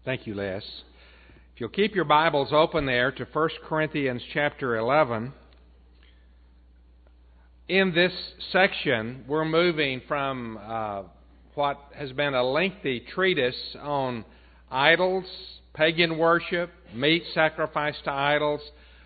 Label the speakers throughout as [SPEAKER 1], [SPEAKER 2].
[SPEAKER 1] Thank you, Les. If you'll keep your Bibles open there to 1 Corinthians chapter 11, in this section we're moving from what has been a lengthy treatise on idols, pagan worship, meat sacrificed to idols,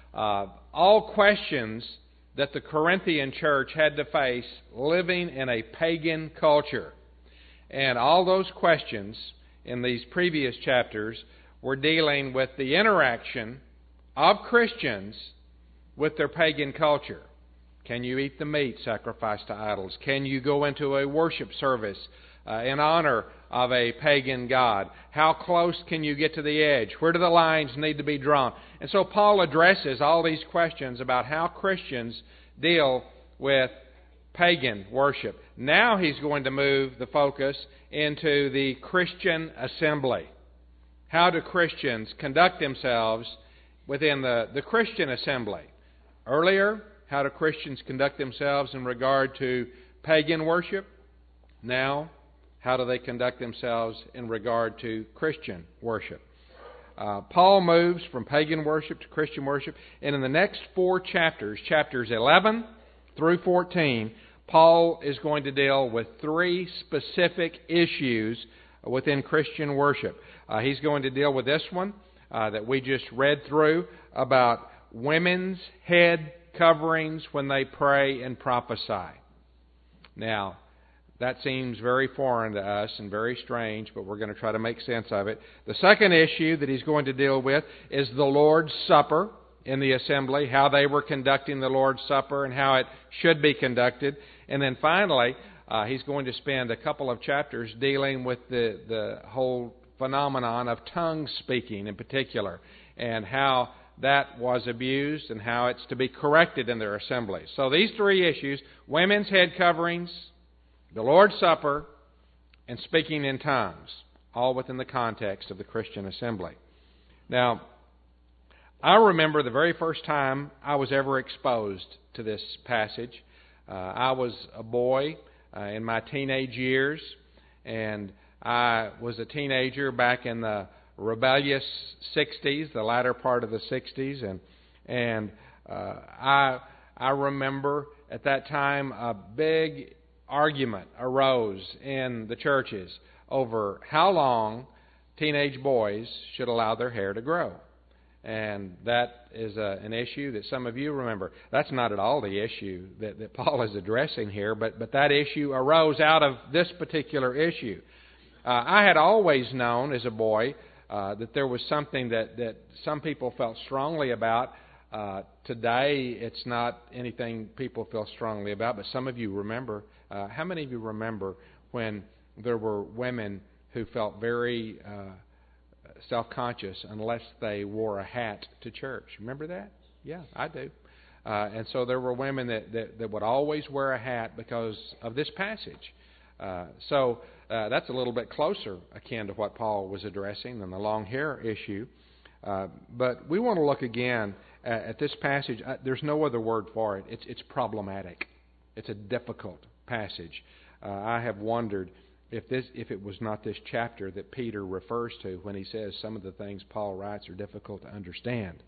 [SPEAKER 1] all questions that the Corinthian church had to face living in a pagan culture. And all those questions in these previous chapters were dealing with the interaction of Christians with their pagan culture. Can you eat the meat sacrificed to idols? Can you go into a worship service in honor of a pagan god? How close can you get to the edge? Where do the lines need to be drawn? And so Paul addresses all these questions about how Christians deal with pagan worship. Now he's going to move the focus into the Christian assembly. How do Christians conduct themselves within the Christian assembly? Earlier, how do Christians conduct themselves in regard to pagan worship? Now, how do they conduct themselves in regard to Christian worship? Paul moves from pagan worship to Christian worship, and in the next 4 chapters, chapters 11 through 14, Paul is going to deal with 3 specific issues within Christian worship. He's going to deal with this one that we just read through about women's head coverings when they pray and prophesy. Now, that seems very foreign to us and very strange, but we're going to try to make sense of it. The second issue that he's going to deal with is the Lord's Supper in the assembly, how they were conducting the Lord's Supper and how it should be conducted. And then finally, he's going to spend a couple of chapters dealing with the whole phenomenon of tongue speaking in particular, and how that was abused and how it's to be corrected in their assembly. So these 3 issues, women's head coverings, the Lord's Supper, and speaking in tongues, all within the context of the Christian assembly. Now, I remember the very first time I was ever exposed to this passage. I was a boy in my teenage years, and I was a teenager back in the rebellious 60s, the latter part of the 60s, and I remember at that time a big argument arose in the churches over how long teenage boys should allow their hair to grow. And that is an issue that some of you remember. That's not at all the issue that Paul is addressing here, but that issue arose out of this particular issue. I had always known as a boy that there was something that some people felt strongly about. Today, it's not anything people feel strongly about, but some of you remember. How many of you remember when there were women who felt very self-conscious unless they wore a hat to church? Remember that? Yeah, I do. And so there were women that would always wear a hat because of this passage. So that's a little bit closer akin to what Paul was addressing than the long hair issue. But we want to look again at this passage. There's no other word for it. It's problematic. It's a difficult passage. I have wondered if it was not this chapter that Peter refers to when he says some of the things Paul writes are difficult to understand.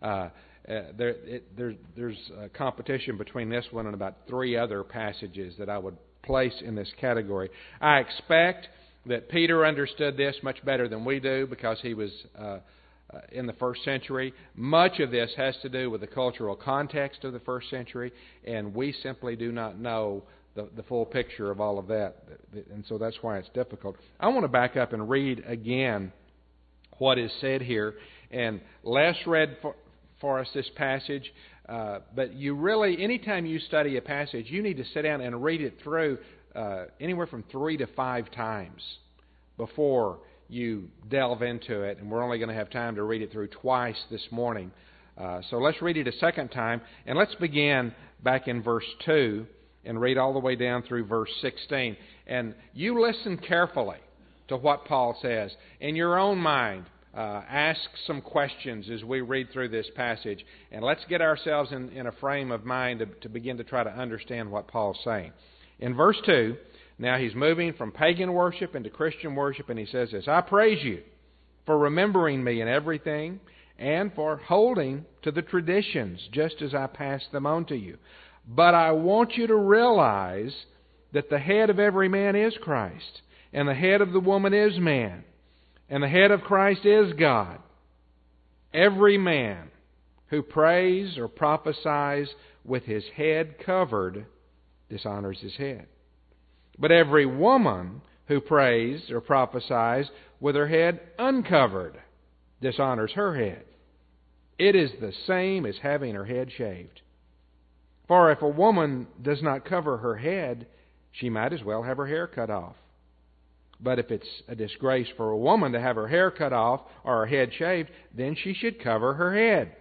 [SPEAKER 1] There's a competition between this one and about 3 other passages that I would place in this category. I expect that Peter understood this much better than we do because he was in the first century. Much of this has to do with the cultural context of the first century, and we simply do not know the full picture of all of that, and so that's why it's difficult. I want to back up and read again what is said here, and Les read for us this passage, but you really, anytime you study a passage, you need to sit down and read it through anywhere from 3 to 5 times before you delve into it, and we're only going to have time to read it through twice this morning. So let's read it a second time, and let's begin back in verse 2 and read all the way down through verse 16. And you listen carefully to what Paul says. In your own mind, ask some questions as we read through this passage, and let's get ourselves in a frame of mind to begin to try to understand what Paul's saying. In verse 2, now he's moving from pagan worship into Christian worship, and he says this: I praise you, for remembering me in everything, and for holding to the traditions, just as I pass them on to you. But I want you to realize that the head of every man is Christ, and the head of the woman is man, and the head of Christ is God. Every man who prays or prophesies with his head covered dishonors his head. But every woman who prays or prophesies with her head uncovered dishonors her head. It is the same as having her head shaved. For if a woman does not cover her head, she might as well have her hair cut off. But if it's a disgrace for a woman to have her hair cut off or her head shaved, then she should cover her head.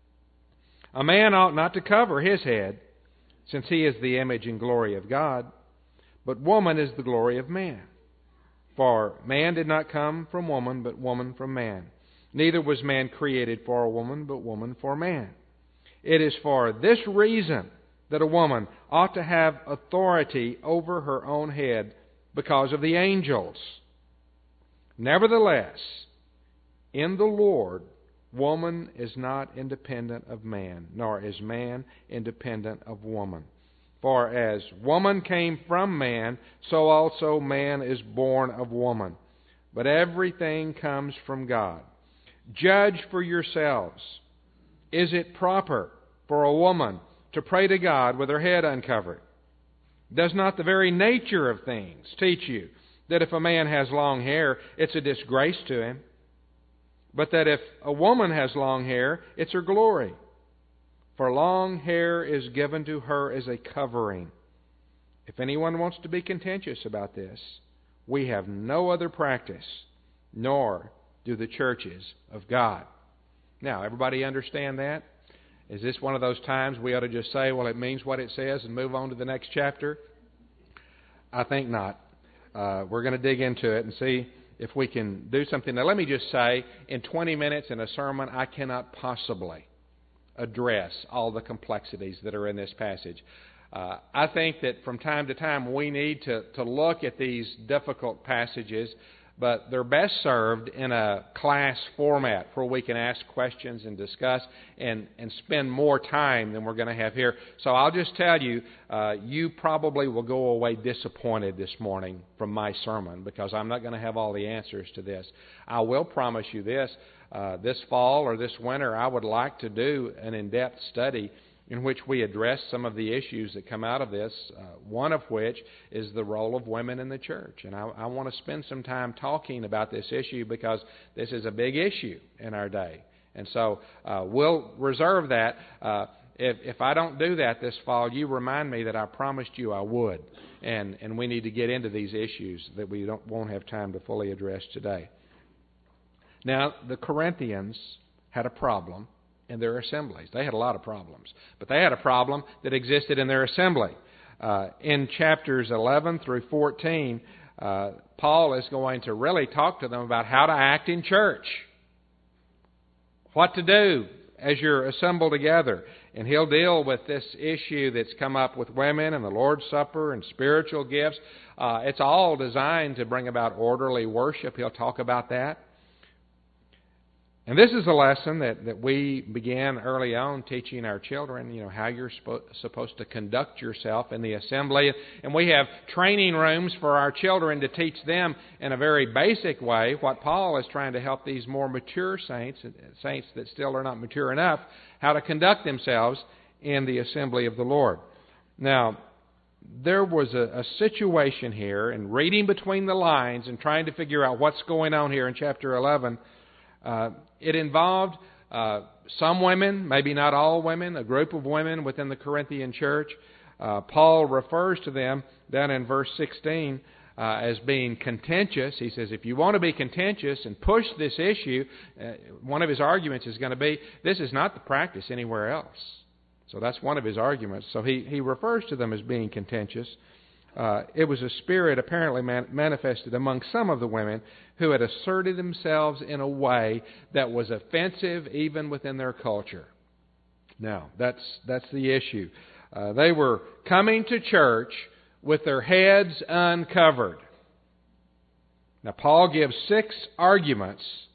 [SPEAKER 1] A man ought not to cover his head, since he is the image and glory of God, but woman is the glory of man. For man did not come from woman, but woman from man. Neither was man created for a woman, but woman for man. It is for this reason that a woman ought to have authority over her own head because of the angels. Nevertheless, in the Lord, woman is not independent of man, nor is man independent of woman. For as woman came from man, so also man is born of woman. But everything comes from God. Judge for yourselves. Is it proper for a woman to pray to God with her head uncovered? Does not the very nature of things teach you that if a man has long hair, it's a disgrace to him, but that if a woman has long hair, it's her glory? For long hair is given to her as a covering. If anyone wants to be contentious about this, we have no other practice, nor do the churches of God. Now, everybody understand that? Is this one of those times we ought to just say, well, it means what it says and move on to the next chapter? I think not. We're going to dig into it and see if we can do something. Now, let me just say, in 20 minutes in a sermon, I cannot possibly address all the complexities that are in this passage. I think that from time to time we need to look at these difficult passages, but they're best served in a class format where we can ask questions and discuss and spend more time than we're going to have here. So I'll just tell you, you probably will go away disappointed this morning from my sermon because I'm not going to have all the answers to this. I will promise you this. This fall or this winter, I would like to do an in-depth study in which we address some of the issues that come out of this, one of which is the role of women in the church. And I want to spend some time talking about this issue because this is a big issue in our day. And so we'll reserve that. If I don't do that this fall, you remind me that I promised you I would. And we need to get into these issues that we won't have time to fully address today. Now, the Corinthians had a problem in their assemblies. They had a lot of problems. But they had a problem that existed in their assembly. In chapters 11 through 14, Paul is going to really talk to them about how to act in church. What to do as you're assembled together. And he'll deal with this issue that's come up with women and the Lord's Supper and spiritual gifts. It's all designed to bring about orderly worship. He'll talk about that. And this is a lesson that we began early on teaching our children, how you're supposed to conduct yourself in the assembly. And we have training rooms for our children to teach them in a very basic way what Paul is trying to help these more mature saints that still are not mature enough, how to conduct themselves in the assembly of the Lord. Now, there was a situation here, in reading between the lines and trying to figure out what's going on here in chapter 11, it involved some women, maybe not all women, a group of women within the Corinthian church. Paul refers to them down in verse 16 as being contentious. He says, if you want to be contentious and push this issue, one of his arguments is going to be, this is not the practice anywhere else. So that's one of his arguments. So he refers to them as being contentious. It was a spirit apparently manifested among some of the women who had asserted themselves in a way that was offensive even within their culture. Now, that's the issue. They were coming to church with their heads uncovered. Now, Paul gives 6 arguments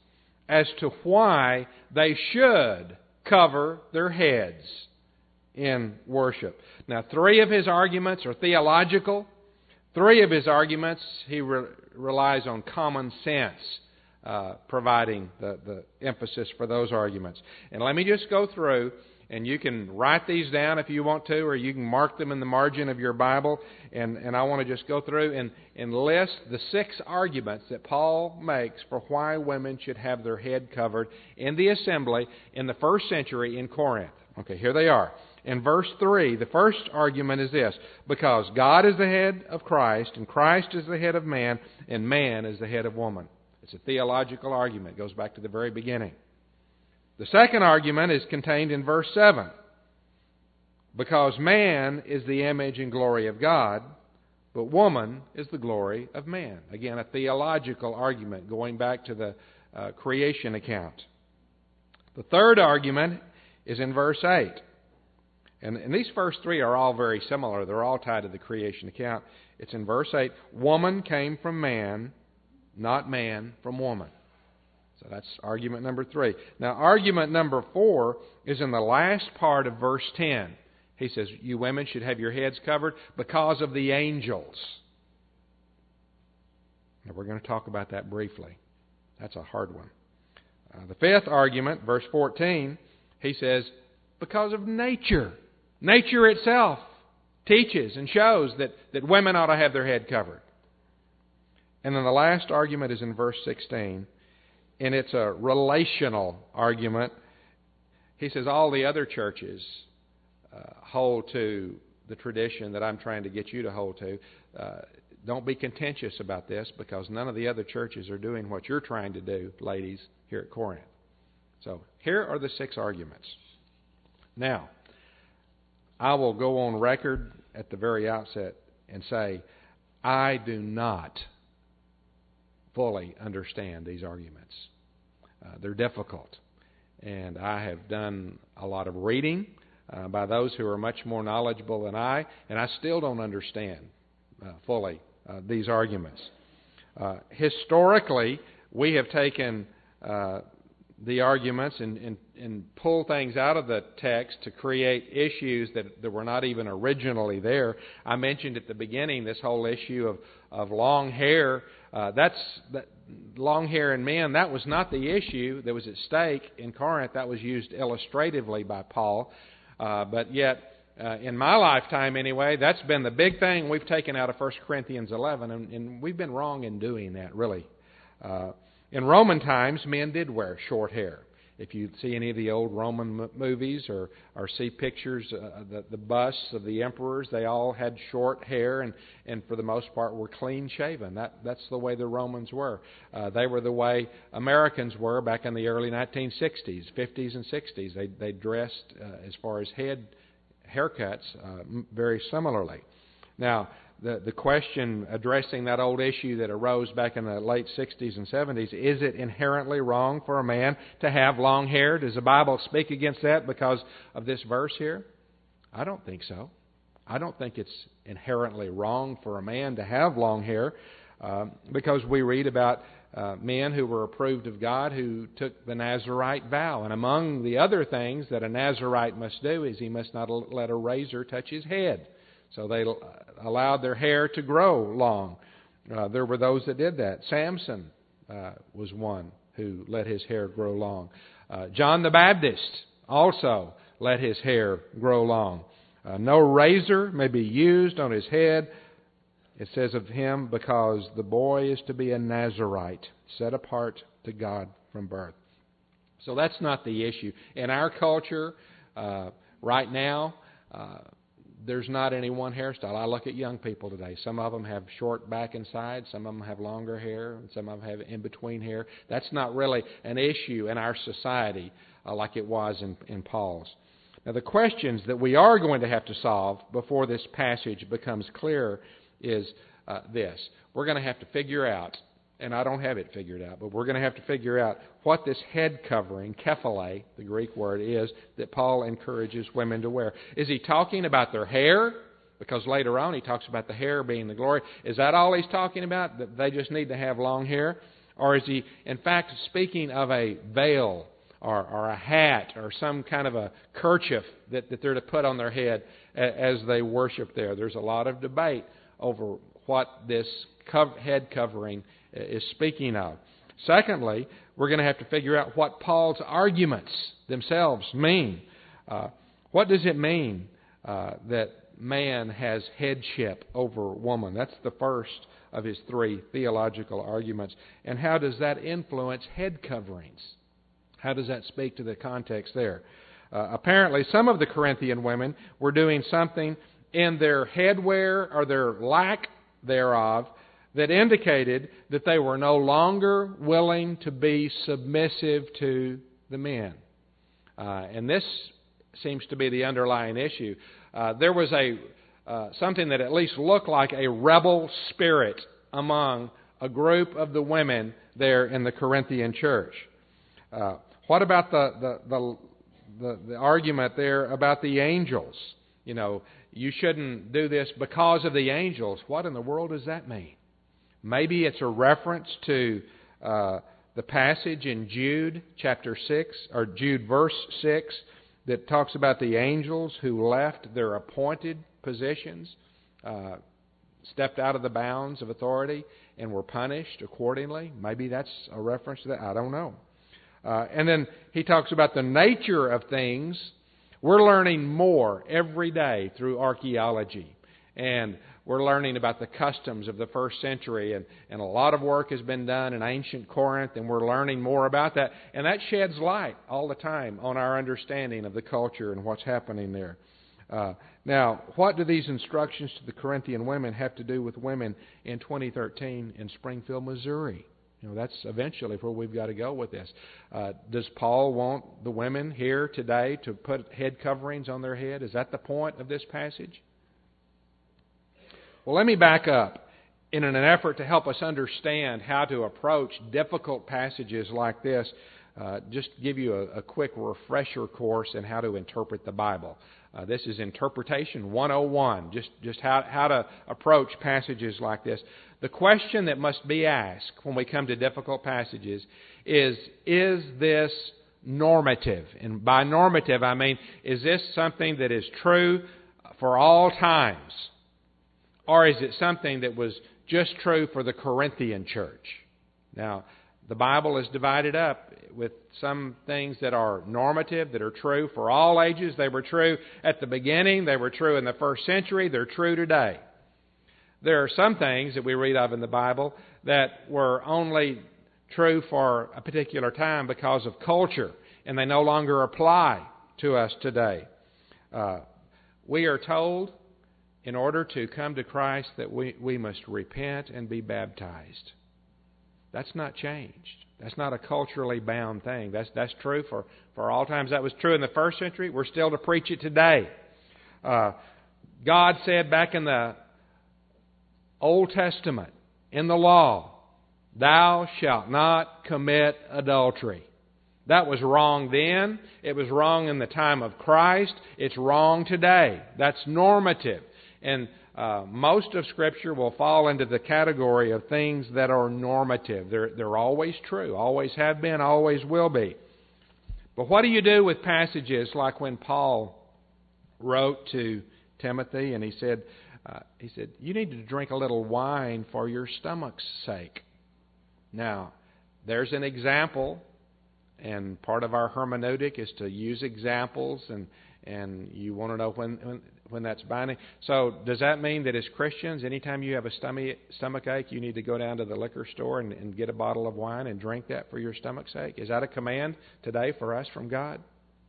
[SPEAKER 1] as to why they should cover their heads in worship. Now, 3 of his arguments are theological. 3 of his arguments, he relies on common sense, providing the emphasis for those arguments. And let me just go through, and you can write these down if you want to, or you can mark them in the margin of your Bible. And I want to just go through and list the 6 arguments that Paul makes for why women should have their head covered in the assembly in the first century in Corinth. Okay, here they are. In verse 3, the first argument is this: because God is the head of Christ, and Christ is the head of man, and man is the head of woman. It's a theological argument. It goes back to the very beginning. The second argument is contained in verse 7. Because man is the image and glory of God, but woman is the glory of man. Again, a theological argument going back to the creation account. The third argument is in verse 8. And these first 3 are all very similar. They're all tied to the creation account. It's in verse 8. Woman came from man, not man from woman. So that's argument number 3. Now, argument number 4 is in the last part of verse 10. He says, you women should have your heads covered because of the angels. Now, we're going to talk about that briefly. That's a hard one. The 5th argument, verse 14, he says, because of nature. Nature itself teaches and shows that women ought to have their head covered. And then the last argument is in verse 16. And it's a relational argument. He says all the other churches hold to the tradition that I'm trying to get you to hold to. Don't be contentious about this, because none of the other churches are doing what you're trying to do, ladies, here at Corinth. So here are the 6 arguments. Now, I will go on record at the very outset and say, I do not fully understand these arguments. They're difficult. And I have done a lot of reading by those who are much more knowledgeable than I, and I still don't understand fully these arguments. Historically, we have taken the arguments and pull things out of the text to create issues that were not even originally there. I mentioned at the beginning this whole issue of long hair. Long hair in men, that was not the issue that was at stake in Corinth. That was used illustratively by Paul. But yet, in my lifetime anyway, that's been the big thing we've taken out of 1 Corinthians 11, and we've been wrong in doing that, really. In Roman times, men did wear short hair. If you see any of the old Roman movies or see pictures, the busts of the emperors, they all had short hair and for the most part were clean shaven. That's the way the Romans were. They were the way Americans were back in the early 1960s, 50s and 60s. They dressed, as far as haircuts, very similarly. Now, the question addressing that old issue that arose back in the late 60s and 70s, is it inherently wrong for a man to have long hair? Does the Bible speak against that because of this verse here? I don't think so. I don't think it's inherently wrong for a man to have long hair because we read about men who were approved of God who took the Nazirite vow. And among the other things that a Nazirite must do is he must not let a razor touch his head. So they allowed their hair to grow long. There were those that did that. Samson was one who let his hair grow long. John the Baptist also let his hair grow long. No razor may be used on his head, it says of him, because the boy is to be a Nazirite, set apart to God from birth. So that's not the issue. In our culture, right now, there's not any one hairstyle. I look at young people today. Some of them have short back and sides. Some of them have longer hair. And some of them have in-between hair. That's not really an issue in our society like it was in Paul's. Now, the questions that we are going to have to solve before this passage becomes clear is this. We're going to have to figure out, and I don't have it figured out, but we're going to have to figure out what this head covering, kephale, the Greek word is, that Paul encourages women to wear. Is he talking about their hair? Because later on he talks about the hair being the glory. Is that all he's talking about, that they just need to have long hair? Or is he, in fact, speaking of a veil or a hat or some kind of a kerchief that they're to put on their head as they worship there? There's a lot of debate over what this head covering is speaking of. Secondly, we're going to have to figure out what Paul's arguments themselves mean. What does it mean that man has headship over woman? That's the first of his three theological arguments. And how does that influence head coverings? How does that speak to the context there? Apparently, some of the Corinthian women were doing something in their headwear or their lack thereof that indicated that they were no longer willing to be submissive to the men. And this seems to be the underlying issue. There was something that at least looked like a rebel spirit among a group of the women there in the Corinthian church. What about the argument there about the angels? You know, you shouldn't do this because of the angels. What in the world does that mean? Maybe it's a reference to the passage in Jude chapter 6, or Jude verse 6, that talks about the angels who left their appointed positions, stepped out of the bounds of authority, and were punished accordingly. Maybe that's a reference to that. I don't know. And then he talks about the nature of things. We're learning more every day through archaeology. And we're learning about the customs of the first century. And a lot of work has been done in ancient Corinth, and we're learning more about that. And that sheds light all the time on our understanding of the culture and what's happening there. Now, what do these instructions to the Corinthian women have to do with women in 2013 in Springfield, Missouri? You know, that's eventually where we've got to go with this. Does Paul want the women here today to put head coverings on their head? Is that the point of this passage? Well, let me back up in an effort to help us understand how to approach difficult passages like this. Just give you a quick refresher course in how to interpret the Bible. This is Interpretation 101, just how to approach passages like this. The question that must be asked when we come to difficult passages is this normative? And by normative, I mean, is this something that is true for all times? Or is it something that was just true for the Corinthian church? Now, the Bible is divided up with some things that are normative, that are true for all ages. They were true at the beginning. They were true in the first century. They're true today. There are some things that we read of in the Bible that were only true for a particular time because of culture, and they no longer apply to us today. We are told, in order to come to Christ, that we must repent and be baptized. That's not changed. That's not a culturally bound thing. That's true for all times. That was true in the first century. We're still to preach it today. God said back in the Old Testament, in the law, "Thou shalt not commit adultery." That was wrong then. It was wrong in the time of Christ. It's wrong today. That's normative. And most of Scripture will fall into the category of things that are normative. They're always true, always have been, always will be. But what do you do with passages like when Paul wrote to Timothy and he said, you need to drink a little wine for your stomach's sake. Now, there's an example, and part of our hermeneutic is to use examples, and you want to know when that's binding. So does that mean that as Christians, anytime you have a stomach ache, you need to go down to the liquor store and get a bottle of wine and drink that for your stomach's sake? Is that a command today for us from God?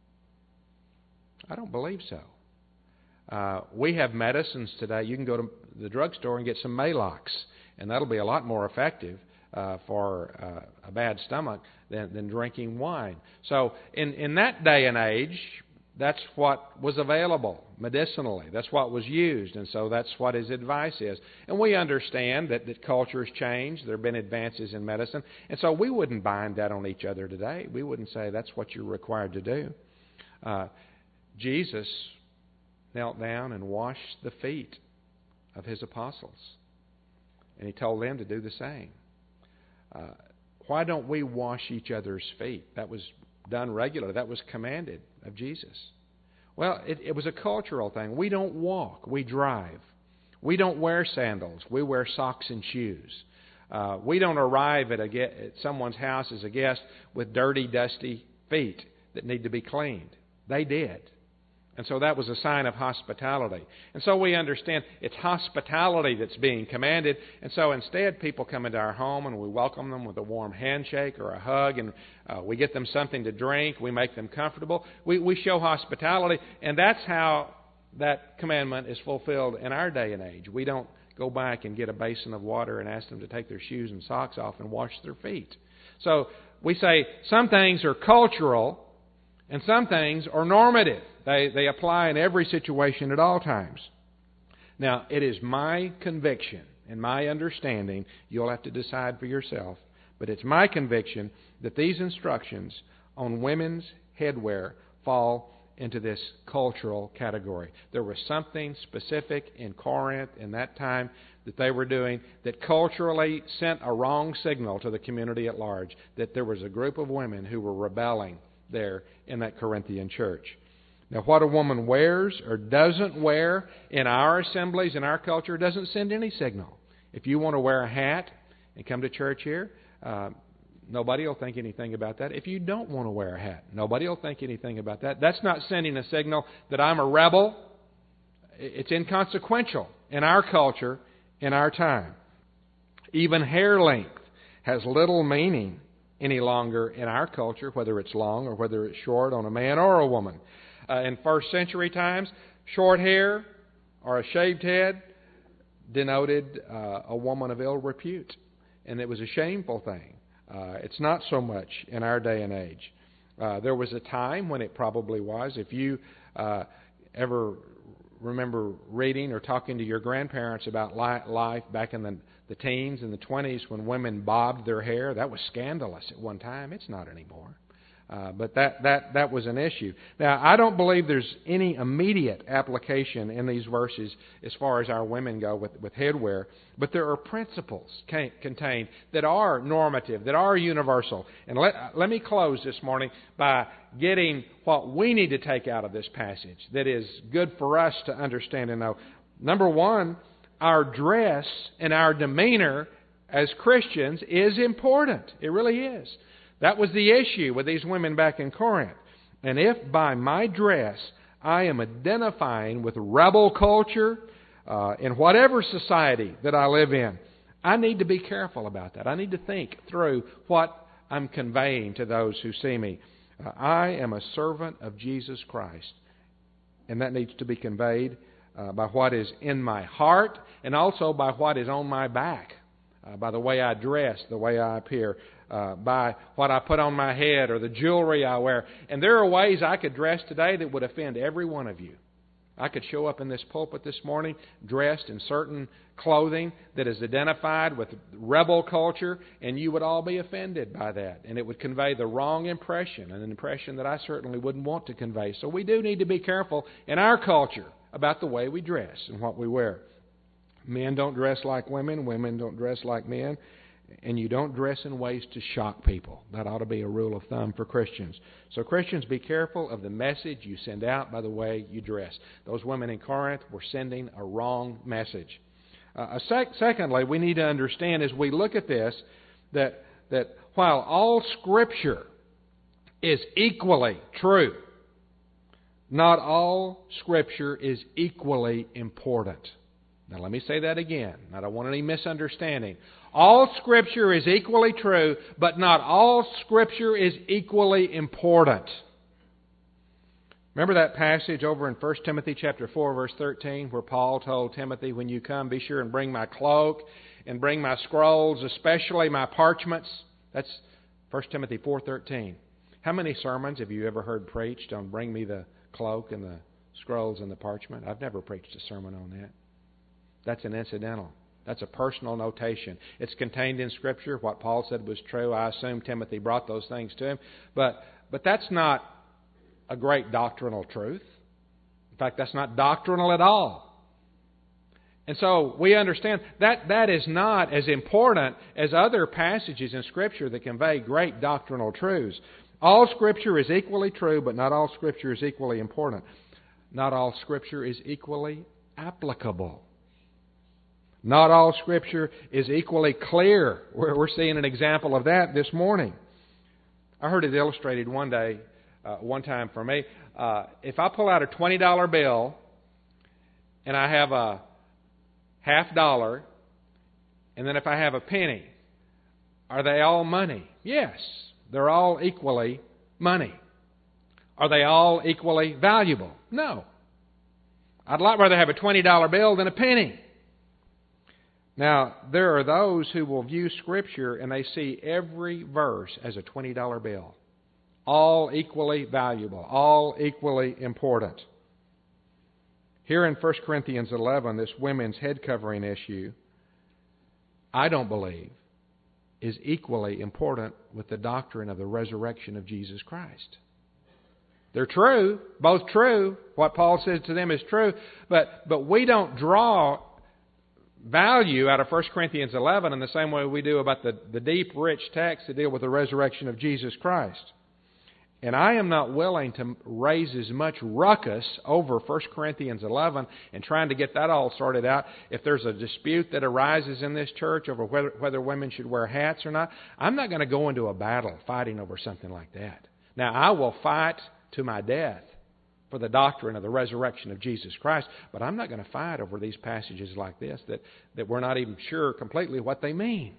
[SPEAKER 1] I don't believe so. We have medicines today. You can go to the drugstore and get some Maalox, and that'll be a lot more effective for a bad stomach than drinking wine. So in that day and age, that's what was available medicinally. That's what was used, and so that's what his advice is. And we understand that culture has changed. There have been advances in medicine, and so we wouldn't bind that on each other today. We wouldn't say that's what you're required to do. Jesus knelt down and washed the feet of his apostles, and he told them to do the same. why don't we wash each other's feet? That was done regularly. That was commanded of Jesus. Well, it was a cultural thing. We don't walk, we drive. We don't wear sandals, we wear socks and shoes. We don't arrive at someone's house as a guest with dirty, dusty feet that need to be cleaned. They did. And so that was a sign of hospitality. And so we understand it's hospitality that's being commanded. And so instead, people come into our home and we welcome them with a warm handshake or a hug, and we get them something to drink. We make them comfortable. We show hospitality, and that's how that commandment is fulfilled in our day and age. We don't go back and get a basin of water and ask them to take their shoes and socks off and wash their feet. So we say some things are cultural and some things are normative. They apply in every situation at all times. Now, it is my conviction and my understanding, you'll have to decide for yourself, but it's my conviction that these instructions on women's headwear fall into this cultural category. There was something specific in Corinth in that time that they were doing that culturally sent a wrong signal to the community at large, that there was a group of women who were rebelling there in that Corinthian church. Now, what a woman wears or doesn't wear in our assemblies, in our culture, doesn't send any signal. If you want to wear a hat and come to church here, nobody will think anything about that. If you don't want to wear a hat, nobody will think anything about that. That's not sending a signal that I'm a rebel. It's inconsequential in our culture, in our time. Even hair length has little meaning any longer in our culture, whether it's long or whether it's short on a man or a woman. In first century times, short hair or a shaved head denoted a woman of ill repute, and it was a shameful thing. It's not so much in our day and age. There was a time when it probably was. If you ever remember reading or talking to your grandparents about life back in the teens and the 20s when women bobbed their hair, that was scandalous at one time. It's not anymore. But that was an issue. Now, I don't believe there's any immediate application in these verses as far as our women go with headwear, but there are principles contained that are normative, that are universal. And let me close this morning by getting what we need to take out of this passage that is good for us to understand and know. Number one, our dress and our demeanor as Christians is important. It really is. That was the issue with these women back in Corinth. And if by my dress I am identifying with rebel culture in whatever society that I live in, I need to be careful about that. I need to think through what I'm conveying to those who see me. I am a servant of Jesus Christ, and that needs to be conveyed by what is in my heart and also by what is on my back, by the way I dress, the way I appear, by what I put on my head or the jewelry I wear. And there are ways I could dress today that would offend every one of you. I could show up in this pulpit this morning dressed in certain clothing that is identified with rebel culture, and you would all be offended by that. And it would convey the wrong impression, an impression that I certainly wouldn't want to convey. So we do need to be careful in our culture about the way we dress and what we wear. Men don't dress like women. Women don't dress like men. And you don't dress in ways to shock people. That ought to be a rule of thumb for Christians. So Christians, be careful of the message you send out by the way you dress. Those women in Corinth were sending a wrong message. Secondly, we need to understand as we look at this that while all Scripture is equally true, not all Scripture is equally important. Now let me say that again. I don't want any misunderstanding. All Scripture is equally true, but not all Scripture is equally important. Remember that passage over in 1 Timothy chapter 4, verse 13, where Paul told Timothy, when you come, be sure and bring my cloak and bring my scrolls, especially my parchments. That's 1 Timothy 4:13. How many sermons have you ever heard preached on bring me the cloak and the scrolls and the parchment? I've never preached a sermon on that. That's an incidental. That's a personal notation. It's contained in Scripture. What Paul said was true. I assume Timothy brought those things to him. But that's not a great doctrinal truth. In fact, that's not doctrinal at all. And so we understand that is not as important as other passages in Scripture that convey great doctrinal truths. All Scripture is equally true, but not all Scripture is equally important. Not all Scripture is equally applicable. Not all Scripture is equally clear. We're seeing an example of that this morning. I heard it illustrated one time for me. If I pull out a $20 bill and I have a $50, and then if I have a penny, are they all money? Yes, they're all equally money. Are they all equally valuable? No. I'd rather have a $20 bill than a penny. Now, there are those who will view Scripture and they see every verse as a $20 bill. All equally valuable, all equally important. Here in 1 Corinthians 11, this women's head covering issue, I don't believe, is equally important with the doctrine of the resurrection of Jesus Christ. They're true, both true. What Paul says to them is true, but we don't draw value out of 1 Corinthians 11 in the same way we do about the deep, rich texts that deal with the resurrection of Jesus Christ. And I am not willing to raise as much ruckus over 1 Corinthians 11 and trying to get that all sorted out. If there's a dispute that arises in this church over whether women should wear hats or not, I'm not going to go into a battle fighting over something like that. Now, I will fight to my death for the doctrine of the resurrection of Jesus Christ, but I'm not going to fight over these passages like this that we're not even sure completely what they mean.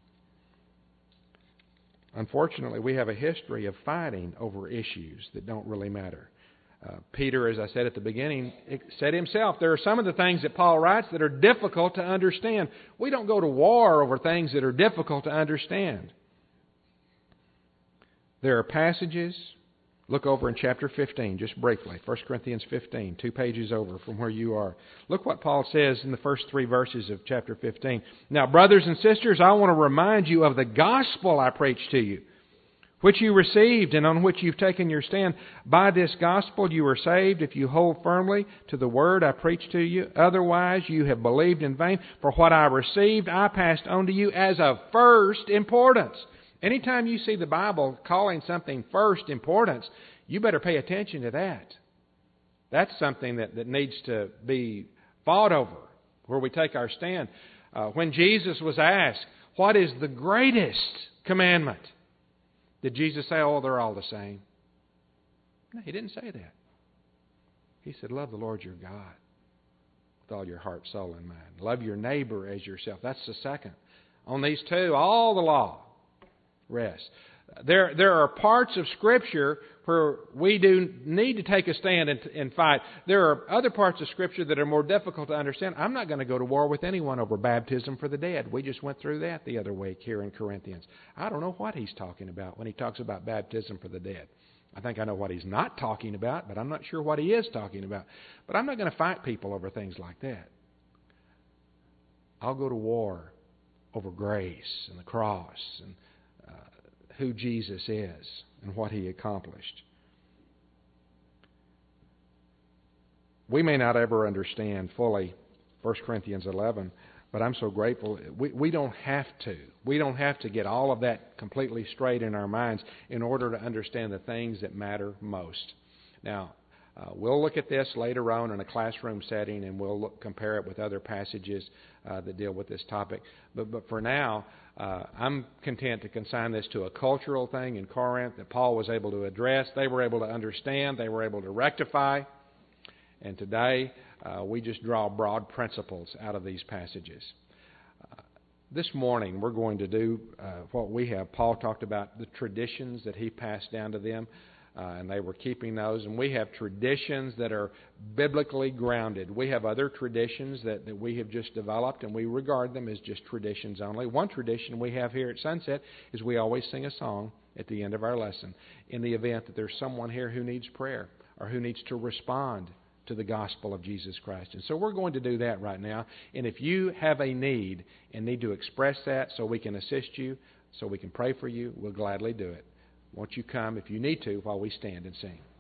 [SPEAKER 1] Unfortunately, we have a history of fighting over issues that don't really matter. Peter, as I said at the beginning, said himself, there are some of the things that Paul writes that are difficult to understand. We don't go to war over things that are difficult to understand. There are passages. Look over in chapter 15, just briefly. 1 Corinthians 15, 2 pages over from where you are. Look what Paul says in the first 3 verses of chapter 15. Now, brothers and sisters, I want to remind you of the gospel I preached to you, which you received and on which you've taken your stand. By this gospel you are saved if you hold firmly to the word I preached to you. Otherwise you have believed in vain. For what I received I passed on to you as of first importance. Anytime you see the Bible calling something first importance, you better pay attention to that. That's something that needs to be fought over, where we take our stand. When Jesus was asked, what is the greatest commandment? Did Jesus say, oh, they're all the same? No, He didn't say that. He said, love the Lord your God with all your heart, soul, and mind. Love your neighbor as yourself. That's the second. On these two, all the law rest. There are parts of Scripture where we do need to take a stand and fight. There are other parts of Scripture that are more difficult to understand. I'm not going to go to war with anyone over baptism for the dead. We just went through that the other week here in Corinthians. I don't know what he's talking about when he talks about baptism for the dead. I think I know what he's not talking about, but I'm not sure what he is talking about. But I'm not going to fight people over things like that. I'll go to war over grace and the cross and who Jesus is and what He accomplished. We may not ever understand fully 1 Corinthians 11, but I'm so grateful. We don't have to. We don't have to get all of that completely straight in our minds in order to understand the things that matter most. Now, we'll look at this later on in a classroom setting, and we'll compare it with other passages that deal with this topic. But for now, I'm content to consign this to a cultural thing in Corinth that Paul was able to address. They were able to understand. They were able to rectify. And today, we just draw broad principles out of these passages. This morning, we're going to do what we have. Paul talked about the traditions that he passed down to them, and they were keeping those. And we have traditions that are biblically grounded. We have other traditions that we have just developed, and we regard them as just traditions only. One tradition we have here at Sunset is we always sing a song at the end of our lesson in the event that there's someone here who needs prayer or who needs to respond to the gospel of Jesus Christ. And so we're going to do that right now. And if you have a need and need to express that so we can assist you, so we can pray for you, we'll gladly do it. Won't you come, if you need to, while we stand and sing?